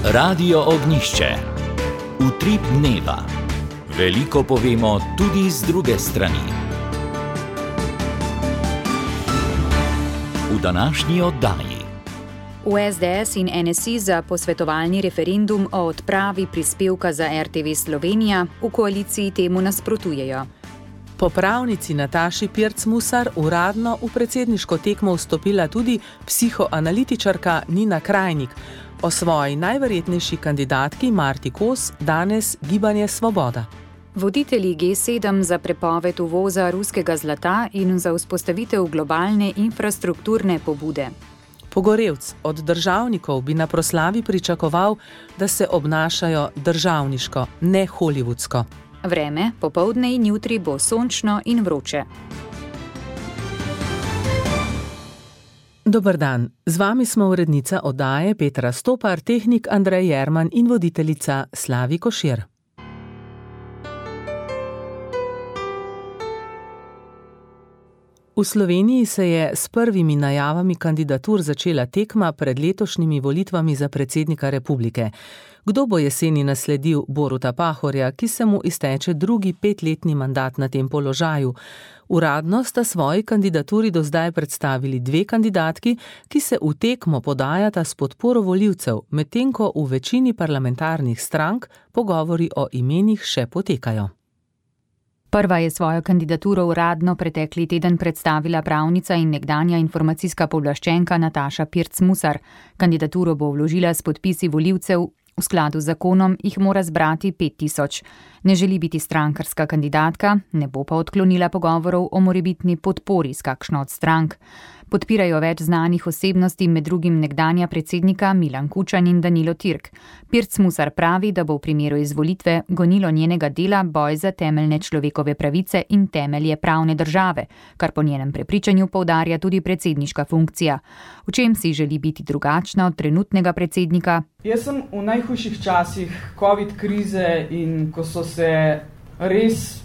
Radio Ognjišče. Utrip dneva. Veliko povemo tudi z druge strani. V današnji oddaji. V SDS in NSI za posvetovalni referendum o odpravi prispevka za RTV Slovenija v koaliciji temu nasprotujejo. Po pravnici Nataši Pirc-Musar uradno v predsedniško tekmo vstopila tudi psihoanalitičarka Nina Krajnik. O svoji najverjetnejši kandidatki Marti Kos danes Gibanje Svoboda. Voditelji G7 za prepoved uvoza ruskega zlata in za vzpostavitev globalne infrastrukturne pobude. Pogorevc od državnikov bi na proslavi pričakoval, da se obnašajo državniško, ne hollywoodsko. Vreme, popoldne in jutri bo sončno in vroče. Dober dan, z vami smo urednica oddaje Petra Stopar, tehnik Andrej Jerman in voditeljica Slavi Košir. V Sloveniji se je s prvimi najavami kandidatur začela tekma pred letošnjimi volitvami za predsednika republike. Kdo bo jeseni nasledil Boruta Pahorja, ki se mu izteče drugi 5-letni mandat na tem položaju? Uradno sta svoji kandidaturi do zdaj predstavili dve kandidatki, ki se v tekmo podajata s podporo volivcev, medtem ko v večini parlamentarnih strank pogovori o imenih še potekajo. Prva je svojo kandidaturo uradno pretekli teden predstavila pravnica in nekdanja informacijska pooblaščenka Nataša Pirc-Musar. Kandidaturo bo vložila s podpisi volivcev. V skladu z zakonom jih mora zbrati 5000. Ne želi biti strankarska kandidatka, ne bo pa odklonila pogovorov o morebitni podpori s kakšno od strank. Podpirajo več znanih osebnosti, med drugim nekdanja predsednika Milan Kučan in Danilo Türk. Pirc-Musar pravi, da bo v primeru izvolitve gonilo njenega dela boj za temeljne človekove pravice in temelje pravne države, kar po njenem prepričanju poudarja tudi predsedniška funkcija. V čem si želi biti drugačna od trenutnega predsednika? Jaz sem v najhujših časih COVID krize in ko so se res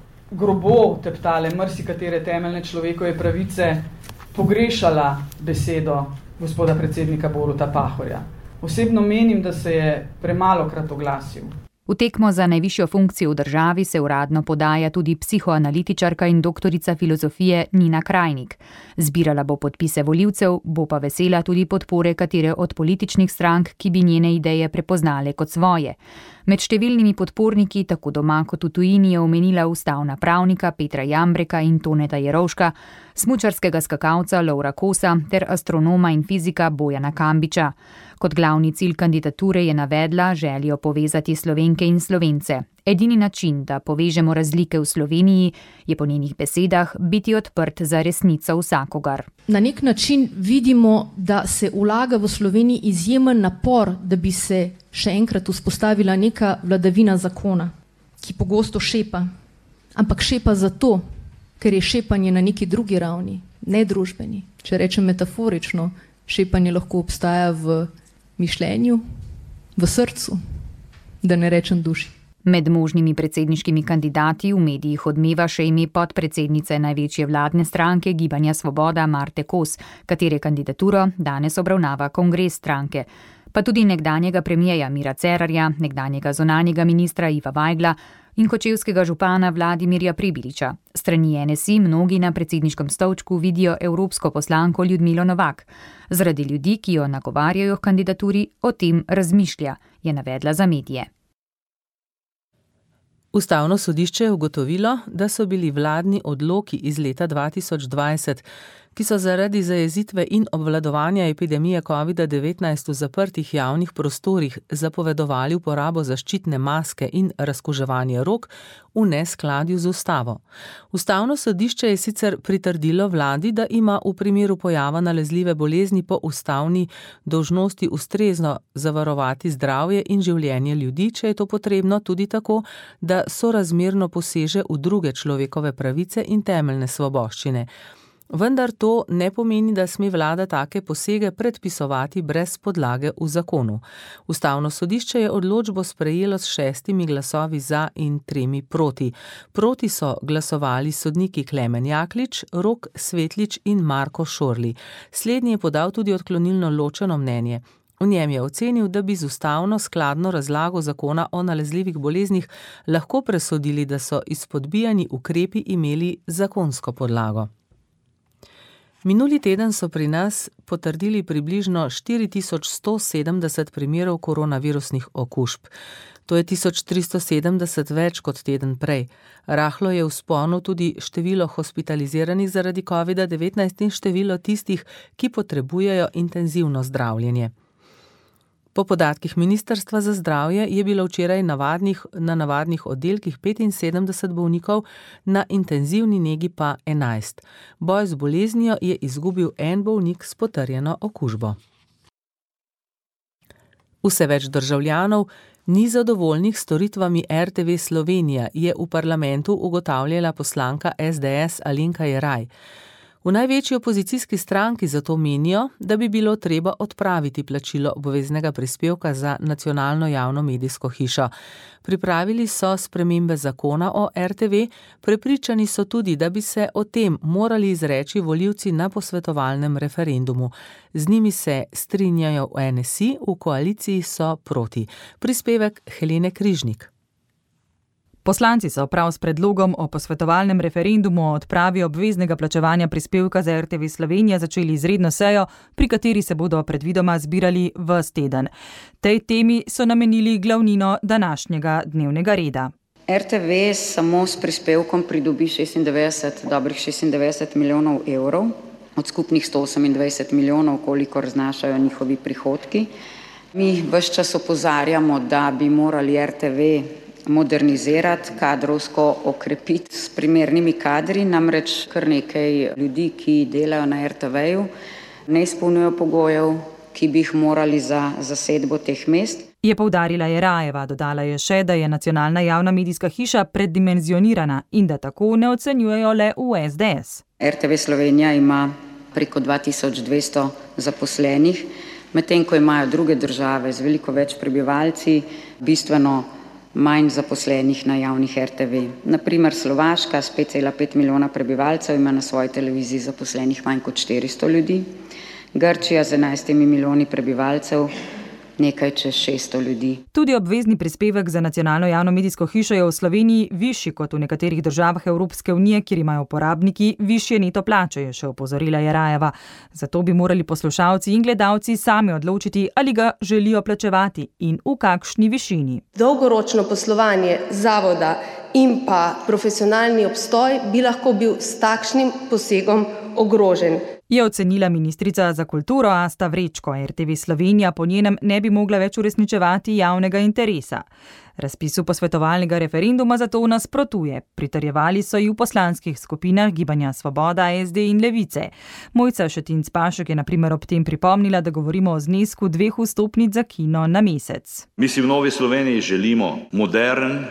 grobo teptale marsikatere temeljne človekove pravice, pogrešala besedo gospoda predsednika Boruta Pahorja. Osebno menim, da se je premalokrat oglasil. V tekmo za najvišjo funkcijo v državi se uradno podaja tudi psihoanalitičarka in doktorica filozofije Nina Krajnik. Zbirala bo podpise volivcev, bo pa vesela tudi podpore katere od političnih strank, ki bi njene ideje prepoznale kot svoje. Med številnimi podporniki, tako doma kot v tujini, je omenila ustavna pravnika Petra Jambreka in Toneta Jerovška, smučarskega skakalca Lovra Kosa ter astronoma in fizika Bojana Kambiča. Kot glavni cilj kandidature je navedla željo povezati Slovenke in Slovence. Edini način, da povežemo razlike v Sloveniji, je po njenih besedah biti odprt za resnico vsakogar. Na nek način vidimo, da se vlaga v Sloveniji izjemen napor, da bi se še enkrat vzpostavila neka vladavina zakona, ki pogosto šepa. Ampak šepa zato, ker je šepanje na neki drugi ravni, ne družbeni. Če rečem metaforično, šepanje lahko obstaja v mišljenju, v srcu, da ne rečem duši. Med možnimi predsedniškimi kandidati v medijih odmeva še ime podpredsednice največje vladne stranke Gibanja Svoboda Marte Kos, katere kandidaturo danes obravnava kongres stranke. Pa tudi nekdanjega premierja Mira Cerarja, nekdanjega zunanjega ministra Iva Vajgla in kočevskega župana Vladimirja Prebiliča. Strani NSI mnogi na predsedniškem stolčku vidijo evropsko poslanko Ljudmilo Novak. Zaradi ljudi, ki jo nagovarjajo k kandidaturi, o tem razmišlja, je navedla za medije. Ustavno sodišče je ugotovilo, da so bili vladni odloki iz leta 2020, ki so zaradi zajezitve in obvladovanja epidemije COVID-19 v zaprtih javnih prostorih zapovedovali uporabo zaščitne maske in razkuževanje rok, v neskladju z ustavo. Ustavno sodišče je sicer pritrdilo vladi, da ima v primeru pojava nalezljive bolezni po ustavni dolžnosti ustrezno zavarovati zdravje in življenje ljudi, če je to potrebno tudi tako, da sorazmerno poseže v druge človekove pravice in temeljne svoboščine. Vendar to ne pomeni, da sme vlada take posege predpisovati brez podlage v zakonu. Ustavno sodišče je odločbo sprejelo s 6 glasovi za in 3 proti. Proti so glasovali sodniki Klemen Jaklič, Rok Svetlič in Marko Šorli. Slednji je podal tudi odklonilno ločeno mnenje. V njem je ocenil, da bi z ustavno skladno razlago zakona o nalezljivih boleznih lahko presodili, da so izpodbijani ukrepi imeli zakonsko podlago. Minuli teden so pri nas potrdili približno 4170 primerov koronavirusnih okužb. To je 1370 več kot teden prej. Rahlo je v vzponu tudi število hospitaliziranih zaradi COVID-19 in število tistih, ki potrebujejo intenzivno zdravljenje. Po podatkih Ministrstva za zdravje je bilo včeraj na navadnih oddelkih 75 bolnikov, na intenzivni negi pa 11. Boj z boleznijo je izgubil en bolnik s potrjeno okužbo. Vse več državljanov ni zadovoljnih s storitvami RTV Slovenija, je v parlamentu ugotavljala poslanka SDS Alenka Jeraj. V največji opozicijski stranki zato menijo, da bi bilo treba odpraviti plačilo obveznega prispevka za nacionalno javno medijsko hišo. Pripravili so spremembe zakona o RTV, prepričani so tudi, da bi se o tem morali izreči volivci na posvetovalnem referendumu. Z njimi se strinjajo v NSI, v koaliciji so proti. Prispevek Helene Križnik. Poslanci so prav s predlogom o posvetovalnem referendumu o odpravi obveznega plačevanja prispevka za RTV Slovenija začeli izredno sejo, pri kateri se bodo predvidoma zbirali ves teden. Tej temi so namenili glavnino današnjega dnevnega reda. RTV samo s prispevkom pridobi dobrih 96 milijonov evrov, od skupnih 128 milijonov, kolikor znašajo njihovi prihodki. Mi ves čas opozarjamo, da bi morali RTV modernizirati, kadrovsko okrepiti s primernimi kadri, namreč kar nekaj ljudi, ki delajo na RTV-ju, ne izpolnjujejo pogojev, ki bi jih morali za zasedbo teh mest. Je poudarila Jerajeva, dodala je še, da je nacionalna javna medijska hiša preddimenzionirana in da tako ne ocenjujejo le v SDS. RTV Slovenija ima preko 2200 zaposlenih, medtem ko imajo druge države z veliko več prebivalci bistveno manj zaposlenih na javnih RTV. Naprimer Slovaška s 5,5 milijona prebivalcev ima na svoji televiziji zaposlenih manj kot 400 ljudi, Grčija z 11 milijoni prebivalcev nekaj čez 600 ljudi. Tudi obvezni prispevek za nacionalno javno medijsko hišo je v Sloveniji višji kot v nekaterih državah Evropske unije, kjer imajo uporabniki višje neto plače, je še opozorila Jerajeva. Zato bi morali poslušalci in gledalci sami odločiti, ali ga želijo plačevati in v kakšni višini. Dolgoročno poslovanje zavoda in pa profesionalni obstoj bi lahko bil s takšnim posegom ogrožen. Je ocenila ministrica za kulturo Asta Vrečko. RTV Slovenija po njenem ne bi mogla več uresničevati javnega interesa. Razpisu posvetovalnega referenduma zato nasprotuje. Pritrjevali so ji v poslanskih skupinah Gibanja Svoboda, SD in Levice. Mojca Šetinc Pašek je na primer ob tem pripomnila, da govorimo o znesku 2 vstopnic za kino na mesec. Mi si v Novi Sloveniji želimo modern,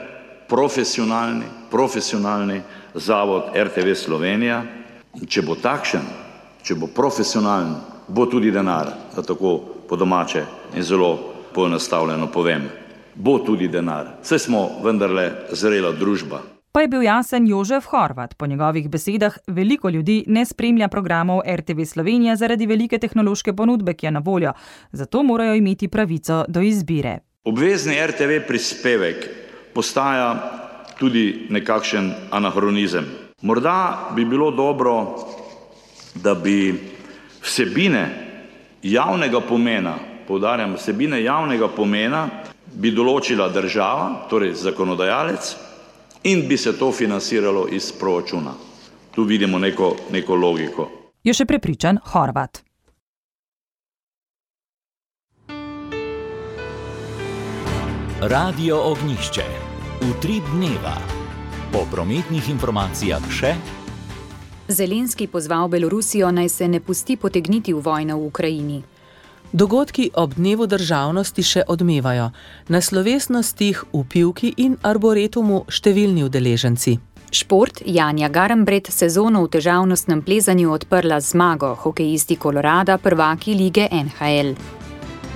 profesionalni zavod RTV Slovenija. Če bo takšen, če bo profesionalen, bo tudi denar, da tako po domače in zelo poenostavljeno povem. Bo tudi denar. Saj smo vendarle zrela družba. Pa je bil jasen Jožef Horvat. Po njegovih besedah veliko ljudi ne spremlja programov RTV Slovenija zaradi velike tehnološke ponudbe, ki je na voljo. Zato morajo imeti pravico do izbire. Obvezni RTV prispevek postaja tudi nekakšen anahronizem. Morda bi bilo dobro, da bi vsebine javnega pomena, poudarjam, vsebine javnega pomena bi določila država, torej zakonodajalec, in bi se to financiralo iz proračuna. Tu vidimo neko logiko. Je še prepričan Horvat. Radio Ognjišče. Utrip dneva. Po prometnih informacijah še. Zelenski pozval Belorusijo, naj se ne pusti potegniti v vojno v Ukrajini. Dogodki ob dnevu državnosti še odmevajo. Na slovesnostih v Pivki in Arboretumu številni udeleženci. Šport. Janja Garnbret sezono v težavnostnem plezanju odprla z zmago. Hokejisti Kolorada, prvaki lige NHL.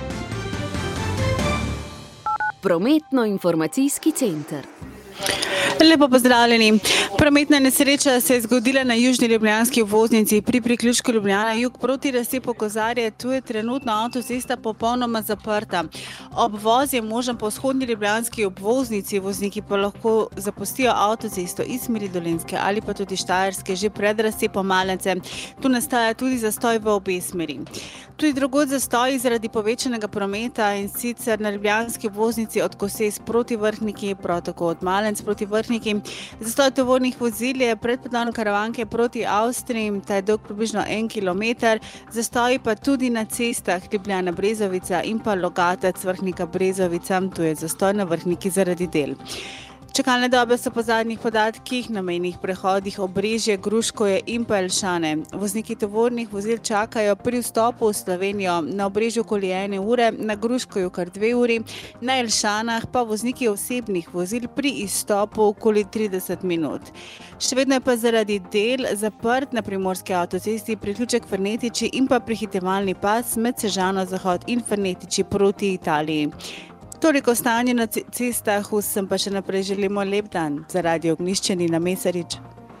Prometno-informacijski center. Lepo pozdravljeni. Prometna nesreča se je zgodila na južni ljubljanski obvoznici pri priključku Ljubljana jug proti razcepu Kozarje. Tu je trenutno avtocesta popolnoma zaprta. Obvoz je možen po vzhodni ljubljanski obvoznici, vozniki pa lahko zapustijo avtocesto iz smeri Dolenjske ali pa tudi Štajerske že pred razcepom Malence. Tu nastaja tudi zastoj v obe smeri. Tudi drugod zastoji zaradi povečanega prometa, in sicer na ljubljanski obvoznici od Koses proti Vrhniki, prav tako od Malenc proti Vrhniki. Zastoj tovornih vozil je pred podlano Karavanke proti Avstriji, ta je dolg približno 1 kilometer. Zastoji pa tudi na cestah Ljubljana Brezovica in pa Logatec Vrhnika Brezovica, tu je zastoj na Vrhniki zaradi del. Čakalne dobe so po zadnjih podatkih na mejnih prehodih Obrežje, Gruškovje in pa Jelšane. Vozniki tovornih vozil čakajo pri vstopu v Slovenijo na Obrežju okoli 1 ure, na Gruškovju kar 2 uri, na Jelšanah pa vozniki osebnih vozil pri izstopu okoli 30 minut. Še vedno je pa zaradi del zaprt na primorski avtocesti priključek Fernetiči in pa prehitevalni pas med Sežano Zahod in Fernetiči proti Italiji. Toliko stanje na cestah, vsem pa še naprej želimo lep dan. Za Radio Ognjišče Nina Mesarič.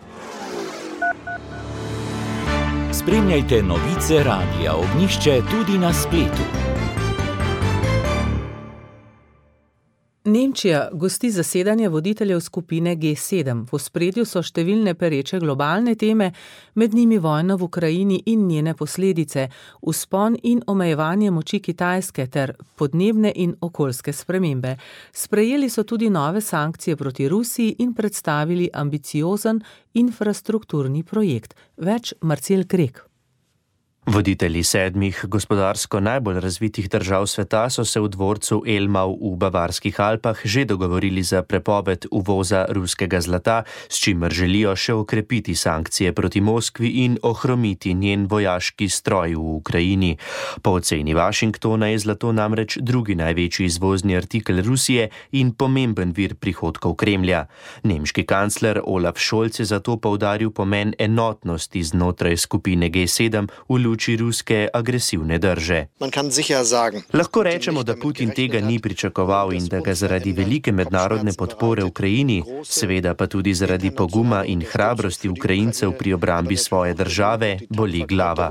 Spremljajte novice Radia Ognjišče tudi na spletu. Nemčija gosti zasedanje voditeljev skupine G7. V ospredju so številne pereče globalne teme, med njimi vojna v Ukrajini in njene posledice, vzpon in omejevanje moči Kitajske ter podnebne in okoljske spremembe. Sprejeli so tudi nove sankcije proti Rusiji in predstavili ambiciozen infrastrukturni projekt. Več Marcel Krek. Voditelji 7 gospodarsko najbolj razvitih držav sveta so se v dvorcu Elmau v Bavarskih Alpah že dogovorili za prepoved uvoza ruskega zlata, s čimer želijo še okrepiti sankcije proti Moskvi in ohromiti njen vojaški stroj v Ukrajini. Po oceni Washingtona je zlato namreč drugi največji izvozni artikel Rusije in pomemben vir prihodkov Kremlja. Nemški kancler Olaf Scholz je zato poudaril pomen enotnosti znotraj skupine G7 v luči ruske agresivne drže. Lahko rečemo, da Putin tega ni pričakoval in da ga zaradi velike mednarodne podpore Ukrajini, seveda pa tudi zaradi poguma in hrabrosti Ukrajincev pri obrambi svoje države, boli glava.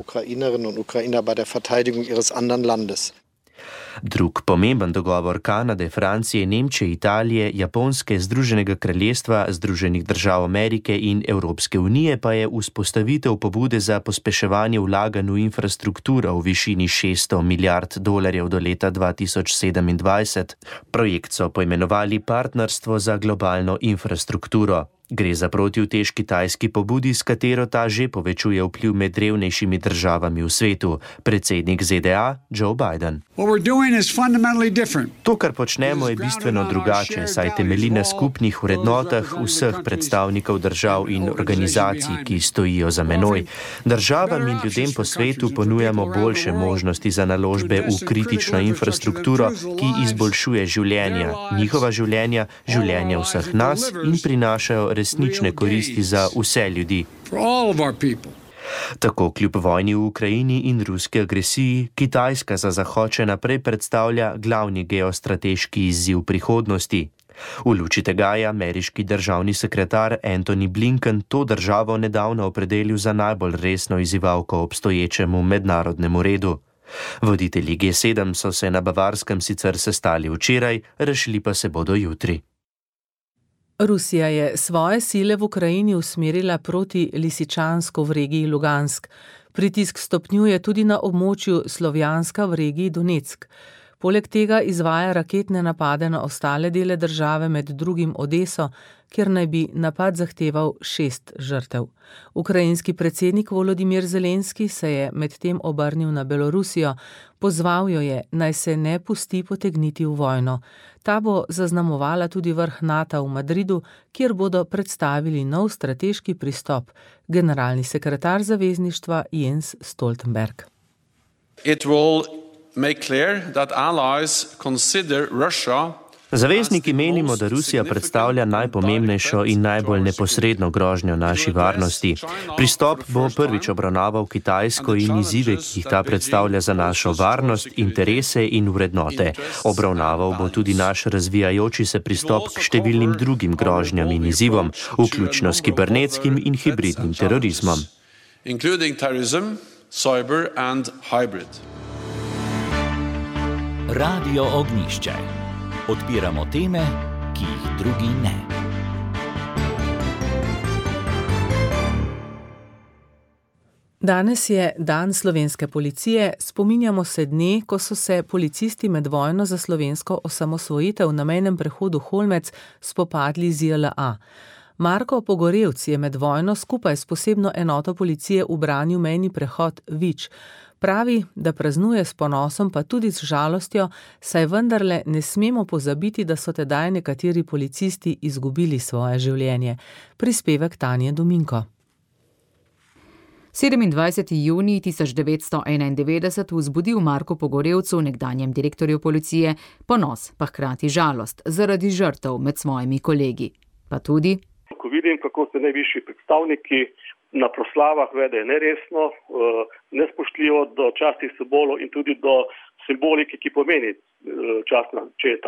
Drug pomemben dogovor Kanade, Francije, Nemčije, Italije, Japonske, Združenega kraljestva, Združenih držav Amerike in Evropske unije pa je vzpostavitev pobude za pospeševanje vlaganj v infrastrukturo v višini $600 milijard do leta 2027. Projekt so poimenovali Partnerstvo za globalno infrastrukturo. Gre za protiutež kitajski pobudi, s katero ta že povečuje vpliv med revnejšimi državami v svetu. Predsednik ZDA Joe Biden. To, kar počnemo, je bistveno drugače, saj temelji na skupnih vrednotah vseh predstavnikov držav in organizacij, ki stojijo za menoj. Državam in ljudem po svetu ponujamo boljše možnosti za naložbe v kritično infrastrukturo, ki izboljšuje življenja, njihova življenja, življenja vseh nas in prinašajo resnične koristi za vse ljudi. Tako kljub vojni v Ukrajini in ruski agresiji, Kitajska za Zahod še naprej predstavlja glavni geostrateški izziv prihodnosti. V luči tega je ameriški državni sekretar Antony Blinken to državo nedavno opredelil za najbolj resno izzivalko obstoječemu mednarodnemu redu. Voditelji G7 so se na Bavarskem sicer sestali včeraj, rešili pa se bodo jutri. Rusija je svoje sile v Ukrajini usmerila proti Lisičansko v regiji Lugansk. Pritisk stopnjuje tudi na območju Slovjanska v regiji Donetsk. Poleg tega izvaja raketne napade na ostale dele države, med drugim Odeso, kjer naj bi napad zahteval 6 žrtev. Ukrajinski predsednik Volodimir Zelenski se je medtem obrnil na Belorusijo, pozval jo je, naj se ne pusti potegniti v vojno. Ta bo zaznamovala tudi vrh NATO v Madridu, kjer bodo predstavili nov strateški pristop, generalni sekretar zavezništva Jens Stoltenberg. Make clear that allies consider Russia Zavezniki menimo, da Rusija predstavlja najpomembnejšo in najbolj neposredno grožnjo naši varnosti. Pristop bo prvič obravnaval Kitajsko in izzive, ki jih ta predstavlja za našo varnost, interese in vrednote. Obravnaval bo tudi naš razvijajoči se pristop k številnim drugim grožnjam in izzivom, vključno s kibernetskim in hibridnim terorizmom. Radio Ognjišče. Odpiramo teme, ki jih drugi ne. Danes je dan slovenske policije, spominjamo se dne, ko so se policisti med vojno za slovensko osamosvojitev na mejnem prehodu Holmec spopadli z JLA. Marko Pogorevc je med vojno skupaj s posebno enoto policije ubranil mejni prehod Vič. Pravi, da praznuje s ponosom, pa tudi z žalostjo, saj vendarle ne smemo pozabiti, da so tedaj nekateri policisti izgubili svoje življenje. Prispevek Tanje Dominko. 27. junij 1991 vzbudi v Marku Pogorevcu, nekdanjem direktorju policije, ponos, pa hkrati žalost zaradi žrtev med svojimi kolegi. Pa tudi, ko vidim, kako se najvišji predstavniki na proslavah vedejo neresno, nespoštljivo do častnih simbolov in tudi do simbolike, ki pomeni častna četa.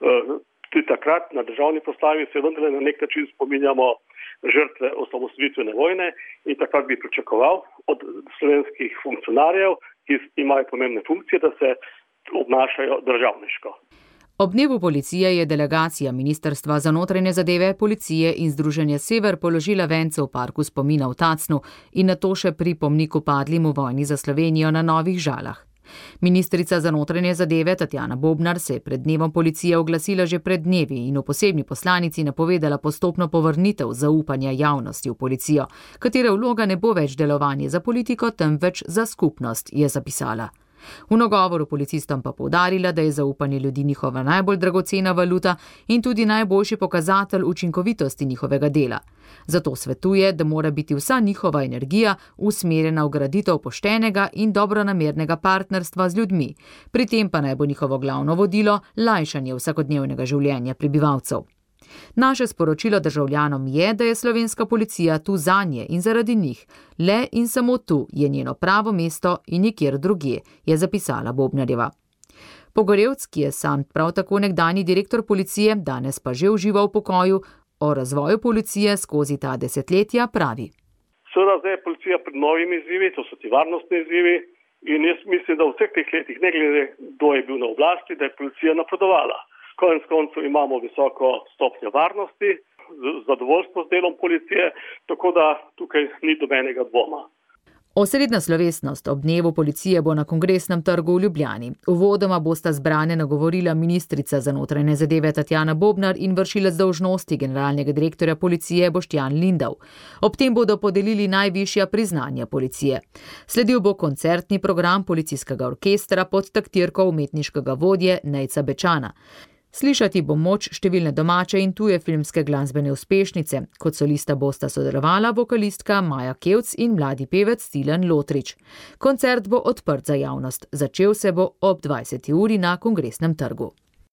Tudi takrat na državni proslavi se vendarle na nek način spominjamo žrtve osamosvojitvene vojne in takrat bi pričakoval od slovenskih funkcionarjev, ki imajo pomembne funkcije, da se obnašajo državniško. Ob dnevu policije je delegacija Ministrstva za notranje zadeve, policije in Združenje Sever položila vence v parku spomina v Tacnu in nato še pri pomniku padlim v vojni za Slovenijo na Novih Žalah. Ministrica za notranje zadeve Tatjana Bobnar se je pred dnevom policije oglasila že pred dnevi in v posebni poslanici napovedala postopno povrnitev zaupanja javnosti v policijo, katere vloga ne bo več delovanje za politiko, temveč za skupnost, je zapisala. V nagovoru policistom pa poudarila, da je zaupanje ljudi njihova najbolj dragocena valuta in tudi najboljši pokazatelj učinkovitosti njihovega dela. Zato svetuje, da mora biti vsa njihova energija usmerjena v graditev poštenega in dobronamernega partnerstva z ljudmi. Pri tem pa naj bo njihovo glavno vodilo lajšanje vsakodnevnega življenja prebivalcev. Naše sporočilo državljanom je, da je slovenska policija tu zanje in zaradi njih. Le in samo tu je njeno pravo mesto in nikjer drugje, je zapisala Bobnarjeva. Pogorevc, ki je sam prav tako nekdanji direktor policije, danes pa že uživa v pokoju, o razvoju policije skozi ta desetletja pravi. Seveda zdaj je policija pred novimi izzivi, to so ti varnostni izzivi in jaz mislim, da v vseh teh letih, ne glede kdo je bil na oblasti, da je policija napredovala. Konec koncev imamo visoko stopnjo varnosti, zadovoljstvo z delom policije, tako da tukaj ni nobenega dvoma. Osrednja slovesnost ob dnevu policije bo na Kongresnem trgu v Ljubljani. Uvodoma bosta zbrane nagovorila ministrica za notranje zadeve Tatjana Bobnar in vršilec dolžnosti generalnega direktorja policije Boštjan Lindav. Ob tem bodo podelili najvišja priznanja policije. Sledil bo koncertni program policijskega orkestra pod taktirko umetniškega vodje Nejca Bečana. Slišati bo moč številne domače in tuje filmske glasbene uspešnice. Kot solista bosta sodelovala vokalistka Maja Kevc in mladi pevec Tilen Lotrič. Koncert bo odprt za javnost. Začel se bo ob 20. uri na Kongresnem trgu.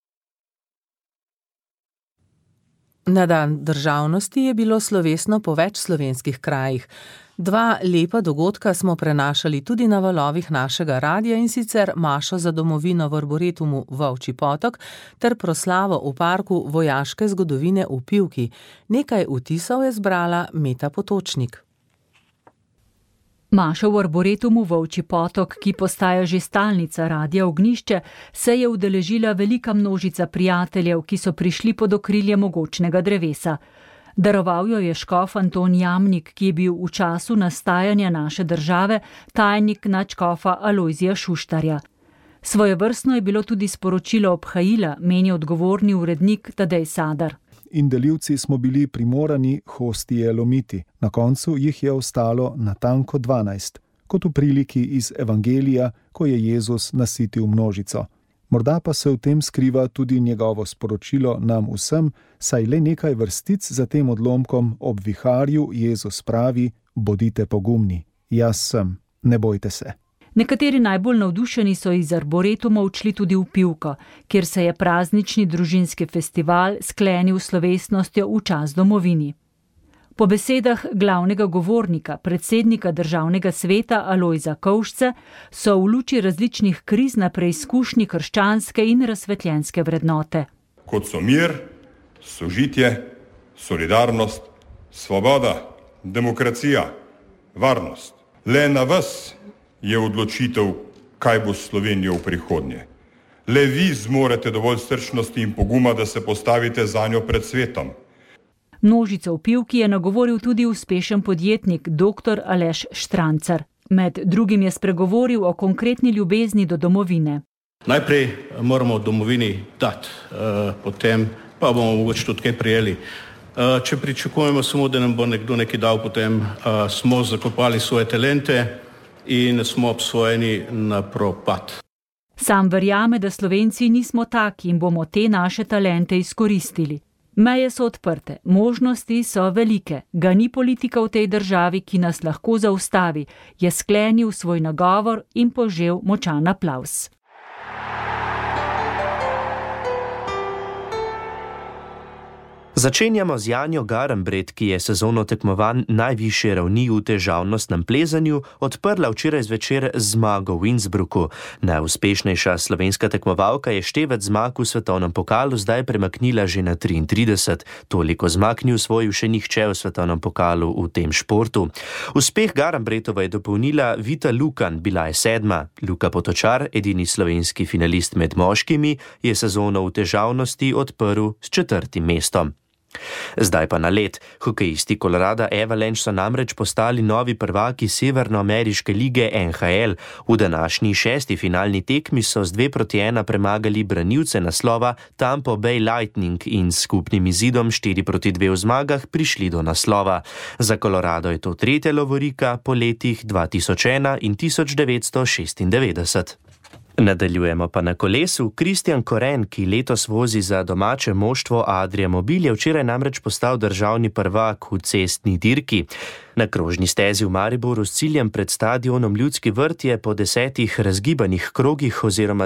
Na dan državnosti je bilo slovesno po več slovenskih krajih. Dva lepa dogodka smo prenašali tudi na valovih našega radia, in sicer mašo za domovino v Arboretumu Volčji potok ter proslavo v parku vojaške zgodovine v Pivki. Nekaj vtisov je zbrala Meta Potočnik. Maša v Arboretumu Volčji potok, ki postaja že stalnica Radia Ognjišče, se je udeležila velika množica prijateljev, ki so prišli pod okrilje mogočnega drevesa. Daroval jo je škof Anton Jamnik, ki je bil v času nastajanja naše države tajnik nadškofa Alojzija Šuštarja. Svojevrstno je bilo tudi sporočilo obhajila, meni odgovorni urednik Tadej Sadar. In delivci smo bili primorani hostije lomiti. Na koncu jih je ostalo natanko 12, kot v priliki iz Evangelija, ko je Jezus nasitil množico. Morda pa se v tem skriva tudi njegovo sporočilo nam vsem, saj le nekaj vrstic za tem odlomkom ob viharju Jezus pravi: bodite pogumni, jaz sem, ne bojte se. Nekateri najbolj navdušeni so iz Arboretuma odšli tudi v Pivko, kjer se je praznični družinski festival sklenil s slovesnostjo v čast domovini. Po besedah glavnega govornika, predsednika Državnega sveta Alojza Kovšce, so v luči različnih kriz na preizkušnji krščanske in razsvetljenske vrednote. Kot so mir, sožitje, solidarnost, svoboda, demokracija, varnost. Le na vas je odločitev, kaj bo s Slovenijo v prihodnje. Le vi zmorete dovolj srčnosti in poguma, da se postavite zanjo pred svetom. Množico v Pivki je nagovoril tudi uspešen podjetnik dr. Aleš Štrancar. Med drugim je spregovoril o konkretni ljubezni do domovine. Najprej moramo domovini dati, potem pa bomo mogoče tudi kaj prijeli. Če pričakujemo samo, da nam bo nekdo nekaj dal, potem smo zakopali svoje talente in smo obsojeni na propad. Sam verjame, da Slovenci nismo taki in bomo te naše talente izkoristili. Meje so odprte, možnosti so velike, ga ni politika v tej državi, ki nas lahko zaustavi, je sklenil svoj nagovor in požel močan aplavz. Začenjamo z Janjo Garnbret, ki je sezono tekmovanj najvišje ravni v težavnostnem plezanju odprla včeraj zvečer zmago v Innsbrucku. Najuspešnejša slovenska tekmovalka je števec zmag v svetovnem pokalu zdaj premaknila že na 33. Toliko zmag ni osvojil še nihče v svetovnem pokalu v tem športu. Uspeh Garnbretova je dopolnila Vita Lukan, bila je 7. Luka Potočar, edini slovenski finalist med moškimi, je sezono v težavnosti odprl s 4. mestom. Zdaj pa na led. Hokejisti Colorado Avalanche so namreč postali novi prvaki Severnoameriške lige NHL. V današnji 6. finalni tekmi so z 2-1 premagali branilce naslova Tampa Bay Lightning in s skupnim izidom 4-2 v zmagah prišli do naslova. Za Colorado je to tretja lovorika po letih 2001 in 1996. Nadaljujemo pa na kolesu. Kristjan Koren, ki letos vozi za domače moštvo Adria Mobil, je včeraj namreč postal državni prvak v cestni dirki. Na krožni stezi v Mariboru s ciljem pred stadionom Ljudski vrt je po 10 razgibanih krogih oziroma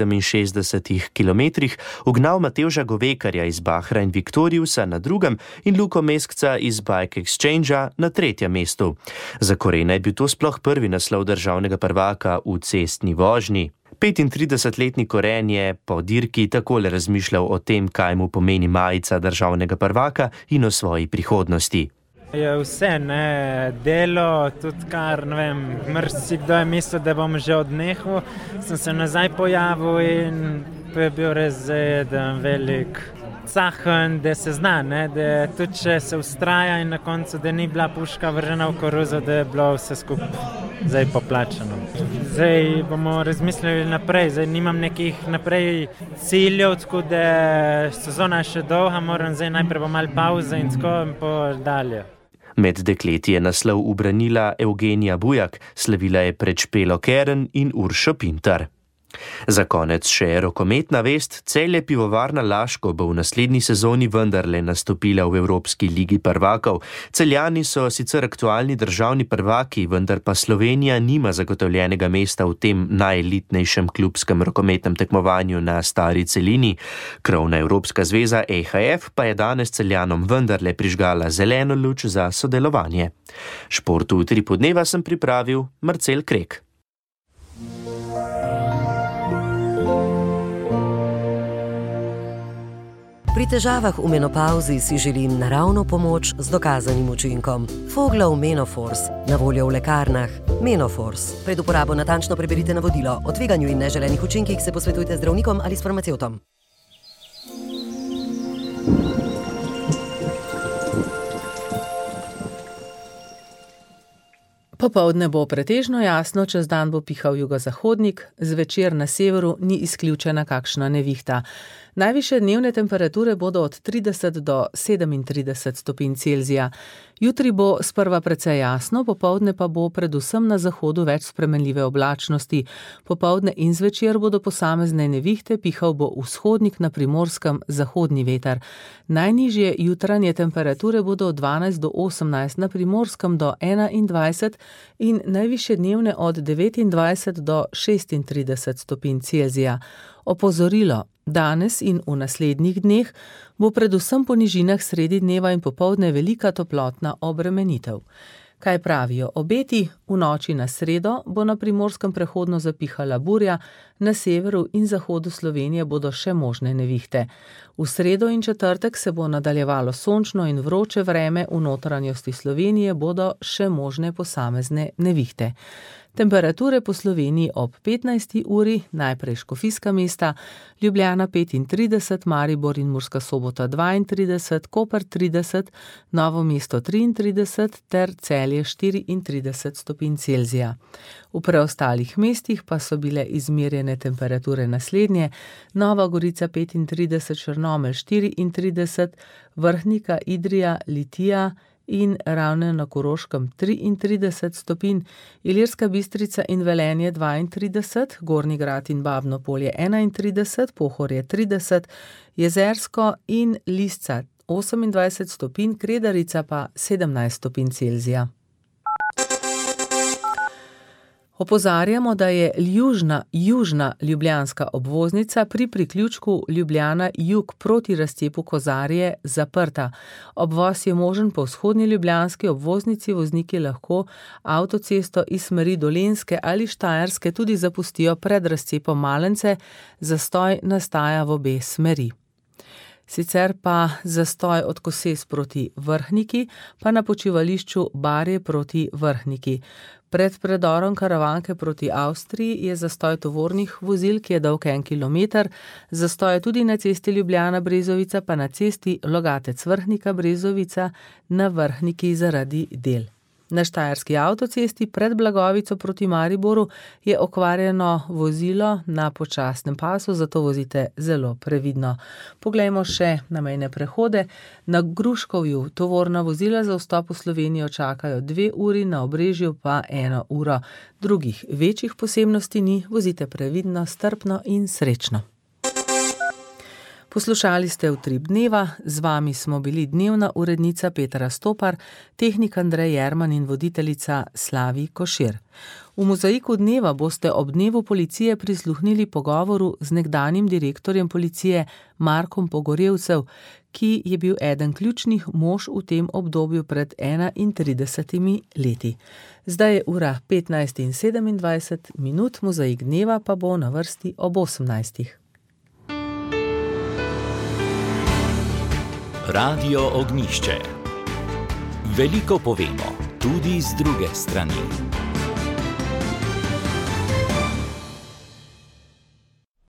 167 kilometrih ugnal Matevža Govekarja iz Bahra in Viktoriusa na 2. in Luko Meskca iz Bike Exchange na 3. mestu. Za Korena je bil to sploh prvi naslov državnega prvaka v cestni vožnji. 35-letni Koren je po dirki takole razmišljal o tem, kaj mu pomeni majica državnega prvaka in o svoji prihodnosti. Je vse, delo, tudi kar, marsikdo je mislil, da bom že odnehal, sem se nazaj pojavil in to je bil res eden velik cahen, da se zna, da tudi če se ustraja in na koncu, da ni bila puška vržena v koruzo, da je bilo vse skupaj zdaj poplačano. Zdaj bomo razmislili naprej, zdaj nimam nekih naprej ciljev, tako da sezona je še dolga, moram zdaj najprej bo malo pauze in tako in po dalje. Med dekleti je naslov ubranila Evgenija Bujak, slavila je pred Špelo Keren in Uršo Pintar. Za konec še rokometna vest. Celje Pivovarna Laško bo v naslednji sezoni vendarle nastopila v Evropski ligi prvakov. Celjani so sicer aktualni državni prvaki, vendar pa Slovenija nima zagotovljenega mesta v tem najelitnejšem klubskem rokometnem tekmovanju na stari celini. Krovna Evropska zveza EHF pa je danes Celjanom vendarle prižgala zeleno luč za sodelovanje. Športu v Utripu dneva sem pripravil Marcel Krek. Pri težavah v menopauzi si želim naravno pomoč z dokazanim učinkom. Foglov Menofors, na voljo v lekarnah. Menofors. Pred uporabo natančno preberite navodilo. O tveganju in neželenih učinkih se posvetujte z zdravnikom ali s farmacevtom. Popoldne bo pretežno jasno, čez dan bo pihal jugozahodnik, zvečer na severu ni izključena kakšna nevihta. Najvišje dnevne temperature bodo od 30 do 37 stopinj Celzija. Jutri bo sprva precej jasno, popoldne pa bo predvsem na zahodu več spremenljive oblačnosti. Popoldne in zvečer bodo posamezne nevihte, pihal bo vzhodnik, na Primorskem zahodni veter. Najnižje jutranje temperature bodo od 12 do 18, na Primorskem do 21 in najvišje dnevne od 29 do 36 stopinj Celzija. Opozorilo: danes in v naslednjih dneh bo predvsem po nižinah sredi dneva in popoldne velika toplotna obremenitev. Kaj pravijo obeti? V noči na sredo bo na Primorskem prehodno zapihala burja, na severu in zahodu Slovenije bodo še možne nevihte. V sredo in četrtek se bo nadaljevalo sončno in vroče vreme, v notranjosti Slovenije bodo še možne posamezne nevihte. Temperature po Sloveniji ob 15. uri, najprej Škofijska Mesta, Ljubljana 35, Maribor in Murska Sobota 32, Koper 30, Novo mesto 33 ter Celje 34 stopinj Celzija. V preostalih mestih pa so bile izmerjene temperature naslednje: Nova Gorica 35, Črnomelj 34, Vrhnika, Idrija, Litija in Ravne na Koroškem 33 stopinj, Ilirska Bistrica in Velenje 32, Gornji Grad in Babno Polje 31, Pohorje 30, Jezersko in Lisca 28 stopinj, Kredarica pa 17 stopinj Celzija. Opozarjamo, da je južna ljubljanska obvoznica pri priključku Ljubljana jug proti razcepu Kozarje zaprta. Obvoz je možen po vzhodni ljubljanski obvoznici, vozniki lahko avtocesto iz smeri Dolenjske ali Štajerske tudi zapustijo pred razcepom Malence, zastoj nastaja v obe smeri. Sicer pa zastoj od Koses proti Vrhniki, pa na počivališču Barje proti Vrhniki. Pred predorom Karavanke proti Avstriji je zastoj tovornih vozil, ki je dolg 1 kilometer, zastoj tudi na cesti Ljubljana-Brezovica, pa na cesti Logatec-Vrhnika-Brezovica na Vrhniki zaradi del. Na štajerski avtocesti pred Blagovico proti Mariboru je okvarjeno vozilo na počasnem pasu, zato vozite zelo previdno. Poglejmo še na mejne prehode. Na Gruškovju tovorna vozila za vstop v Slovenijo čakajo 2 uri, na Obrežju pa 1 uro. Drugih večjih posebnosti ni, vozite previdno, strpno in srečno. Poslušali ste Utrip dneva, z vami smo bili dnevna urednica Petra Stopar, tehnik Andrej Jerman in voditeljica Slavi Košir. V Mozaiku dneva boste ob dnevu policije prisluhnili pogovoru z nekdanjim direktorjem policije Markom Pogorevcev, ki je bil eden ključnih mož v tem obdobju pred 31 leti. Zdaj je ura 15:27, Mozaik dneva pa bo na vrsti ob 18. Radio Ognjišče. Veliko povemo, tudi z druge strani.